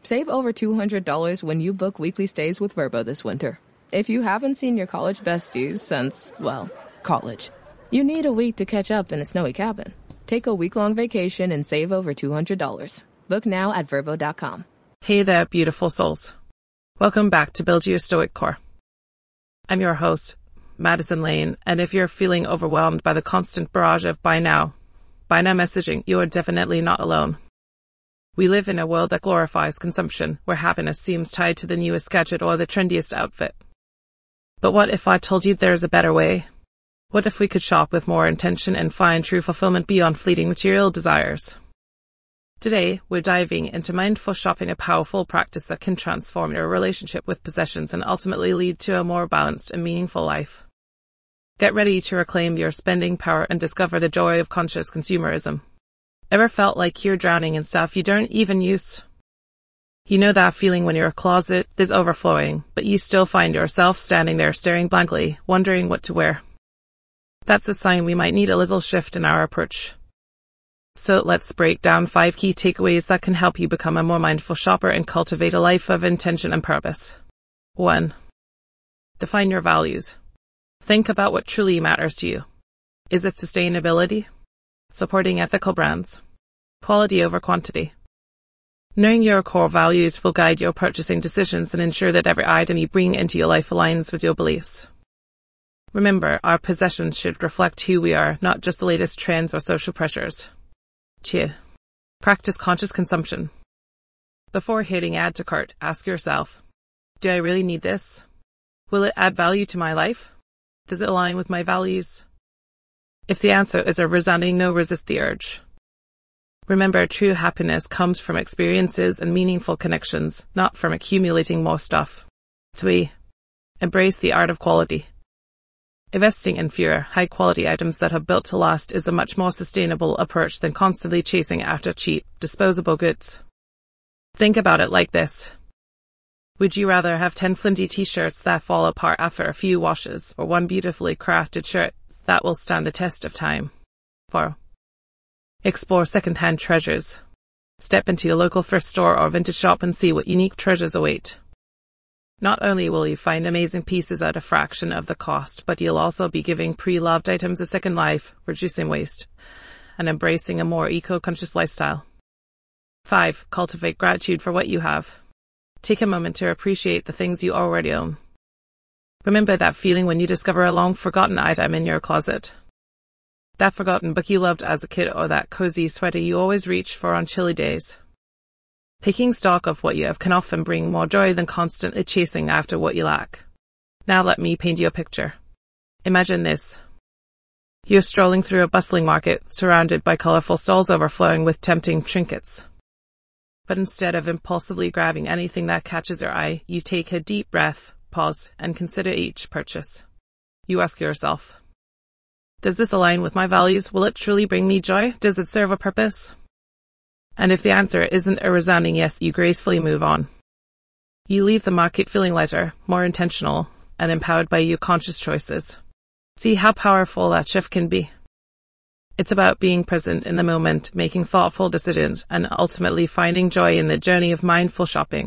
Save over $200 when you book weekly stays with Vrbo this winter. If you haven't seen your college besties since, well, college, you need a week to catch up in a snowy cabin. Take a week-long vacation and save over $200. Book now at Vrbo.com. Hey there, beautiful souls. Welcome back to Build Your Stoic Core. I'm your host, Madison Lane, and if you're feeling overwhelmed by the constant barrage of buy now messaging, you are definitely not alone. We live in a world that glorifies consumption, where happiness seems tied to the newest gadget or the trendiest outfit. But what if I told you there's a better way? What if we could shop with more intention and find true fulfillment beyond fleeting material desires? Today, we're diving into mindful shopping, a powerful practice that can transform your relationship with possessions and ultimately lead to a more balanced and meaningful life. Get ready to reclaim your spending power and discover the joy of conscious consumerism. Ever felt like you're drowning in stuff you don't even use? You know that feeling when your closet is overflowing, but you still find yourself standing there staring blankly, wondering what to wear. That's a sign we might need a little shift in our approach. So let's break down 5 key takeaways that can help you become a more mindful shopper and cultivate a life of intention and purpose. 1. Define your values. Think about what truly matters to you. Is it sustainability? Supporting ethical brands? Quality over quantity? Knowing your core values will guide your purchasing decisions and ensure that every item you bring into your life aligns with your beliefs. Remember, our possessions should reflect who we are, not just the latest trends or social pressures. 2. Practice conscious consumption. Before hitting add to cart, ask yourself, do I really need this? Will it add value to my life? Does it align with my values? If the answer is a resounding no, resist the urge. Remember, true happiness comes from experiences and meaningful connections, not from accumulating more stuff. 3. Embrace the art of quality. Investing in fewer, high-quality items that have built to last is a much more sustainable approach than constantly chasing after cheap, disposable goods. Think about it like this. Would you rather have 10 flimsy t-shirts that fall apart after a few washes, or one beautifully crafted shirt that will stand the test of time? 4. Explore second-hand treasures. Step into your local thrift store or vintage shop and see what unique treasures await. Not only will you find amazing pieces at a fraction of the cost, but you'll also be giving pre-loved items a second life, reducing waste, and embracing a more eco-conscious lifestyle. 5. Cultivate gratitude for what you have. Take a moment to appreciate the things you already own. Remember that feeling when you discover a long-forgotten item in your closet. That forgotten book you loved as a kid, or that cozy sweater you always reach for on chilly days. Taking stock of what you have can often bring more joy than constantly chasing after what you lack. Now let me paint you a picture. Imagine this. You're strolling through a bustling market, surrounded by colorful stalls overflowing with tempting trinkets. But instead of impulsively grabbing anything that catches your eye, you take a deep breath, pause, and consider each purchase. You ask yourself, does this align with my values? Will it truly bring me joy? Does it serve a purpose? And if the answer isn't a resounding yes, you gracefully move on. You leave the market feeling lighter, more intentional, and empowered by your conscious choices. See how powerful that shift can be. It's about being present in the moment, making thoughtful decisions, and ultimately finding joy in the journey of mindful shopping.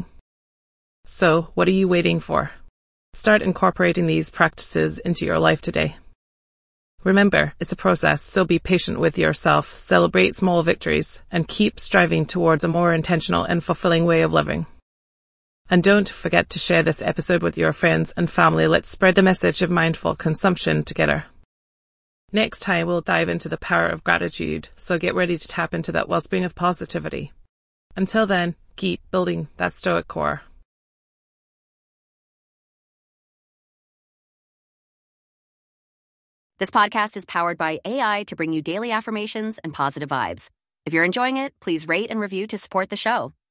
So, what are you waiting for? Start incorporating these practices into your life today. Remember, it's a process, so be patient with yourself, celebrate small victories, and keep striving towards a more intentional and fulfilling way of living. And don't forget to share this episode with your friends and family. Let's spread the message of mindful consumption together. Next time, we'll dive into the power of gratitude, so get ready to tap into that wellspring of positivity. Until then, keep building that stoic core. This podcast is powered by AI to bring you daily affirmations and positive vibes. If you're enjoying it, please rate and review to support the show.